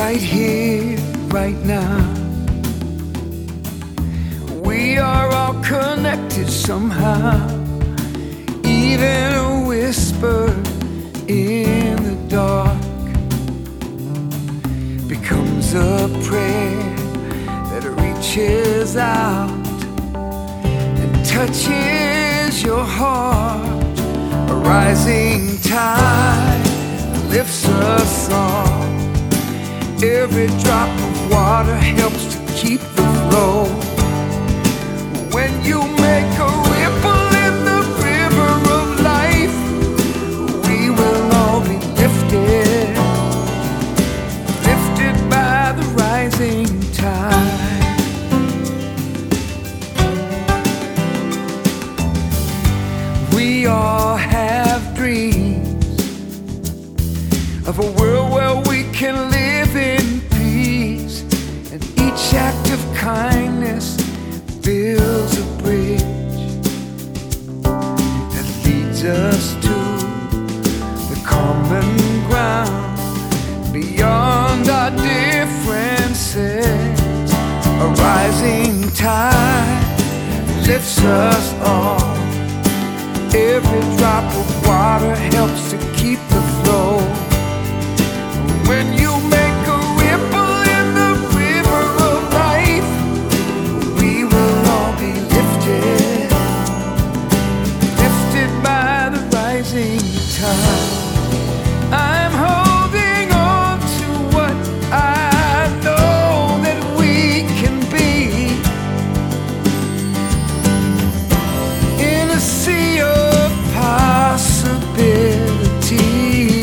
right here, right now. We are all connected somehow. Even a whisper in the dark becomes a prayer that reaches out and touches your heart. A rising tide lifts us all. Every drop of water helps to keep the flow. When you make a ripple in the river of life, we will all be lifted, lifted by the rising tide. We all have dreams of a world where we can live in peace, and each act of kindness builds a bridge that leads us to the common ground beyond our differences. A rising tide lifts us all. Every drop of water helps to keep the flow. When you make a ripple in the river of life, we will all be lifted, lifted by the rising tide. I'm holding on to what I know that we can be, in a sea of possibility.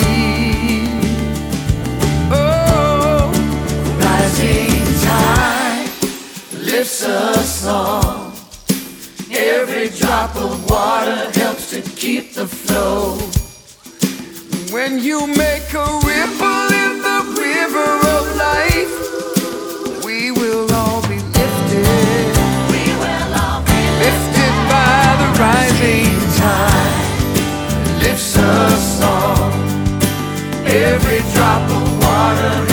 Lifts us all. Every drop of water helps to keep the flow. When you make a ripple in the river of life, we will all be lifted. We will all be lifted by the rising tide. Lifts us all. Every drop of water